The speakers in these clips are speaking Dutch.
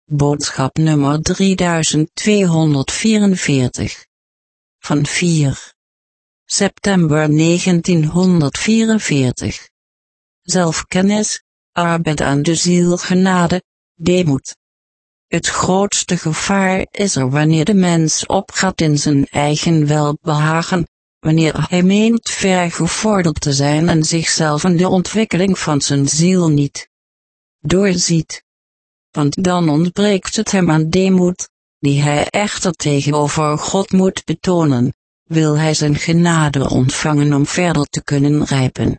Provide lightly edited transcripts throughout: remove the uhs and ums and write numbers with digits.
Boodschap nummer 3244. Van 4 september 1944. Zelfkennis, arbeid aan de ziel, genade, deemoed. Het grootste gevaar is er wanneer de mens opgaat in zijn eigen welbehagen, wanneer hij meent ver gevorderd te zijn en zichzelf en de ontwikkeling van zijn ziel niet doorziet. Want dan ontbreekt het hem aan deemoed, die hij echter tegenover God moet betonen, wil hij zijn genade ontvangen om verder te kunnen rijpen.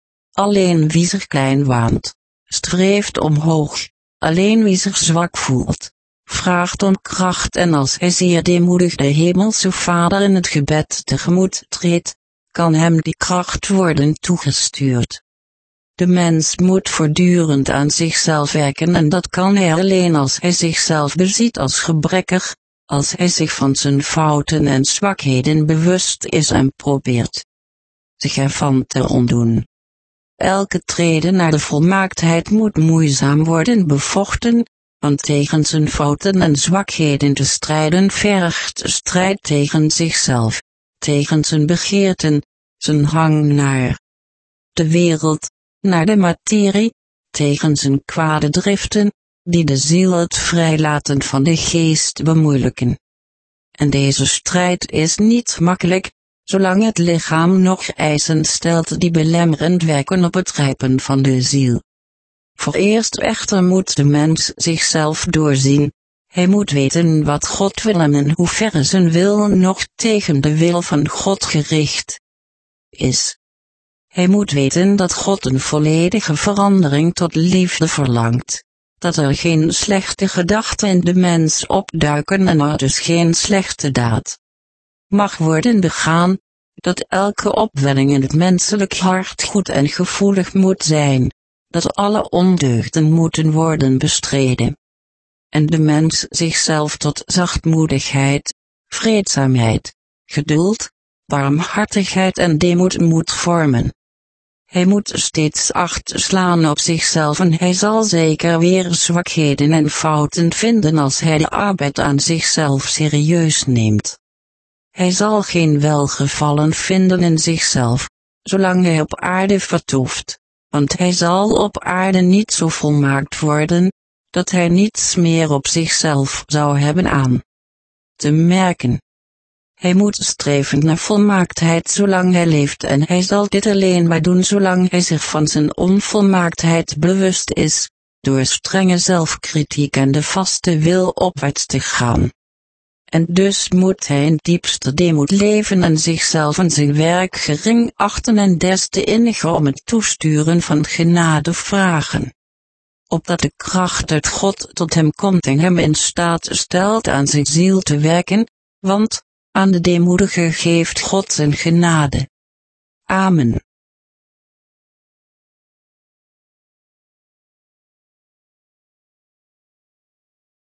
Alleen wie zich klein waant, streeft omhoog, alleen wie zich zwak voelt, vraagt om kracht, en als hij zeer deemoedig de hemelse Vader in het gebed tegemoet treedt, kan hem die kracht worden toegestuurd. De mens moet voortdurend aan zichzelf werken, en dat kan hij alleen als hij zichzelf beziet als gebrekkig, als hij zich van zijn fouten en zwakheden bewust is en probeert zich ervan te ontdoen. Elke trede naar de volmaaktheid moet moeizaam worden bevochten, want tegen zijn fouten en zwakheden te strijden vergt strijd tegen zichzelf, tegen zijn begeerten, zijn hang naar de wereld, naar de materie, tegen zijn kwade driften, die de ziel het vrijlaten van de geest bemoeilijken. En deze strijd is niet makkelijk, zolang het lichaam nog eisen stelt die belemmerend werken op het rijpen van de ziel. Vooreerst echter moet de mens zichzelf doorzien, hij moet weten wat God wil en in hoeverre zijn wil nog tegen de wil van God gericht is. Hij moet weten dat God een volledige verandering tot liefde verlangt, dat er geen slechte gedachten in de mens opduiken en er dus geen slechte daad mag worden begaan, dat elke opwelling in het menselijk hart goed en gevoelig moet zijn, dat alle ondeugden moeten worden bestreden. En de mens zichzelf tot zachtmoedigheid, vreedzaamheid, geduld, barmhartigheid en deemoed moet vormen. Hij moet steeds acht slaan op zichzelf, en hij zal zeker weer zwakheden en fouten vinden als hij de arbeid aan zichzelf serieus neemt. Hij zal geen welgevallen vinden in zichzelf, zolang hij op aarde vertoeft, want hij zal op aarde niet zo volmaakt worden, dat hij niets meer op zichzelf zou hebben aan te merken. Hij moet streven naar volmaaktheid zolang hij leeft, en hij zal dit alleen maar doen zolang hij zich van zijn onvolmaaktheid bewust is, door strenge zelfkritiek en de vaste wil opwaarts te gaan. En dus moet hij in diepste deemoed leven en zichzelf en zijn werk gering achten en des te inniger om het toesturen van genade vragen. Opdat de kracht uit God tot hem komt en hem in staat stelt aan zijn ziel te werken, want aan de deemoedige geeft God zijn genade. Amen.